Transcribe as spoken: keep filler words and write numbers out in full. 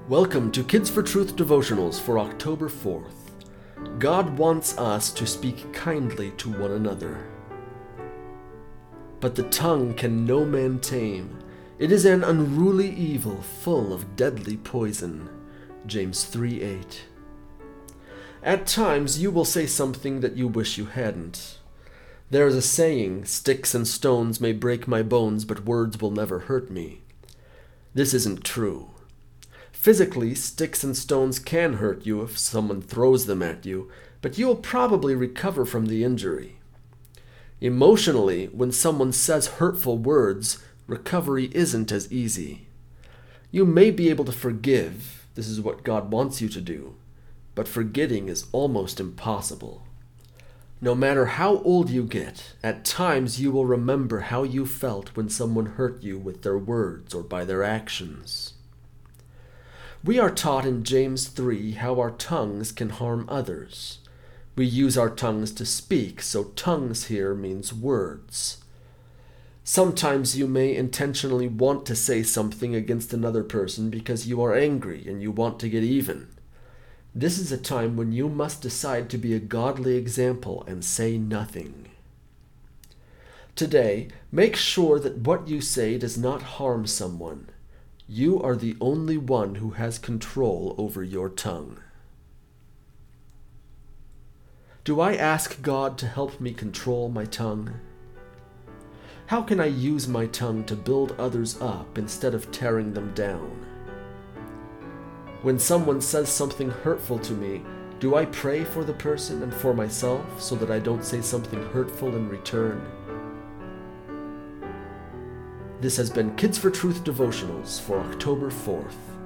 Welcome to Kids for Truth devotionals for October fourth. God wants us to speak kindly to one another. But the tongue can no man tame. It is an unruly evil full of deadly poison. James three eight. At times you will say something that you wish you hadn't. There is a saying, "Sticks and stones may break my bones, but words will never hurt me." This isn't true. Physically, sticks and stones can hurt you if someone throws them at you, but you'll probably recover from the injury. Emotionally, when someone says hurtful words, recovery isn't as easy. You may be able to forgive, this is what God wants you to do, but forgetting is almost impossible. No matter how old you get, at times you will remember how you felt when someone hurt you with their words or by their actions. We are taught in James three how our tongues can harm others. We use our tongues to speak, so tongues here means words. Sometimes you may intentionally want to say something against another person because you are angry and you want to get even. This is a time when you must decide to be a godly example and say nothing. Today, make sure that what you say does not harm someone. You are the only one who has control over your tongue. Do I ask God to help me control my tongue? How can I use my tongue to build others up instead of tearing them down? When someone says something hurtful to me, do I pray for the person and for myself so that I don't say something hurtful in return? This has been Kids for Truth devotionals for October fourth.